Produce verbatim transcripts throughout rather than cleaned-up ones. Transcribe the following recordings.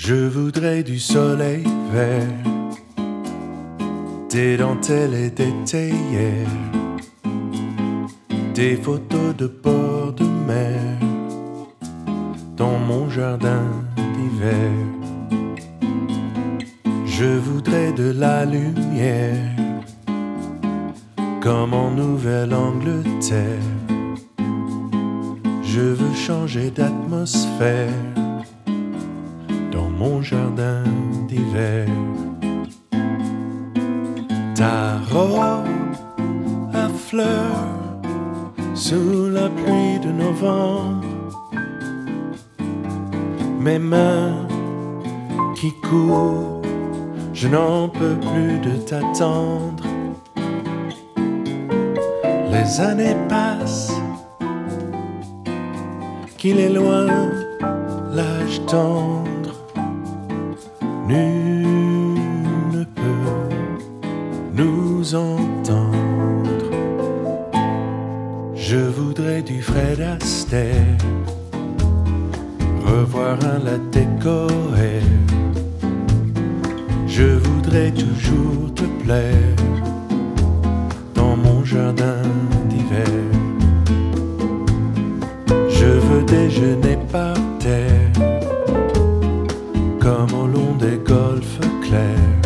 Je voudrais du soleil vert, des dentelles et des théières, des photos de bord de mer dans mon jardin d'hiver. Je voudrais de la lumière comme en Nouvelle-Angleterre. Je veux changer d'atmosphère dans mon jardin d'hiver. Ta robe à fleurs sous la pluie de novembre, mes mains qui courent, je n'en peux plus de t'attendre. Les années passent, qu'il est loin l'âge tendre. Nul ne peut nous entendre. Je voudrais du Fred Astaire, revoir un latte décoré. Je voudrais toujours te plaire dans mon jardin d'hiver. Je veux déjeuner par terre comme au long des golfes clairs,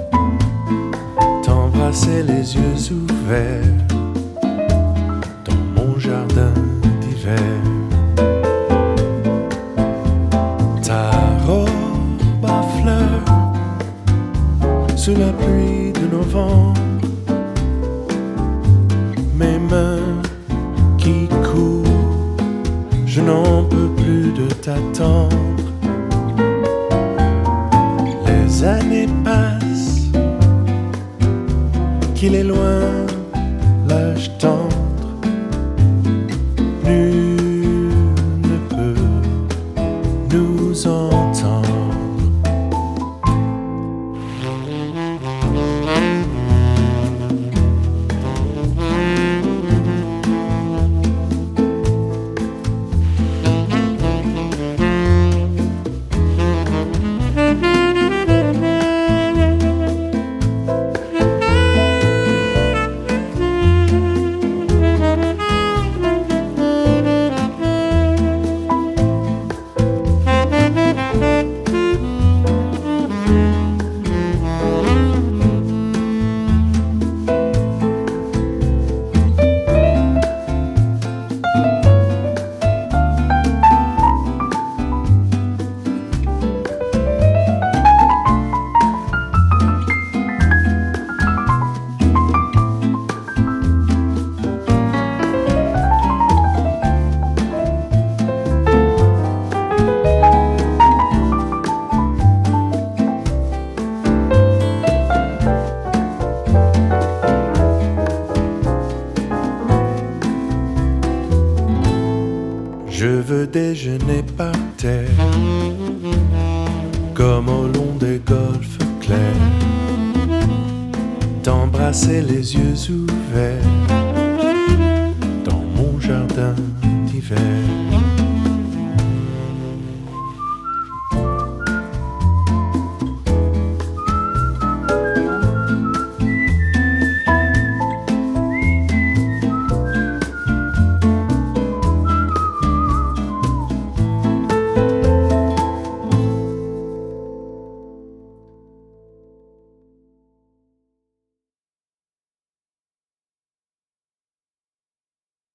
t'embrasser les yeux ouverts dans mon jardin d'hiver. Ta robe à fleurs sous la pluie de novembre, mes mains qui courent, je n'en peux plus de t'attendre. Les années passent, qu'il est loin l'âge tendre. Nul ne peut nous entendre. Je veux déjeuner par terre comme au long des golfes clairs, t'embrasser les yeux ouverts dans mon jardin d'hiver.